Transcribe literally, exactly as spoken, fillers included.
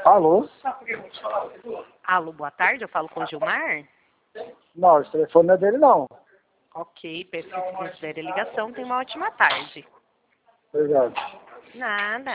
Alô? Alô, boa tarde, eu falo com o Gilmar? Não, esse telefone não é dele, não. Ok, peço que se considere a ligação, tenha uma ótima tarde. Obrigado. Nada.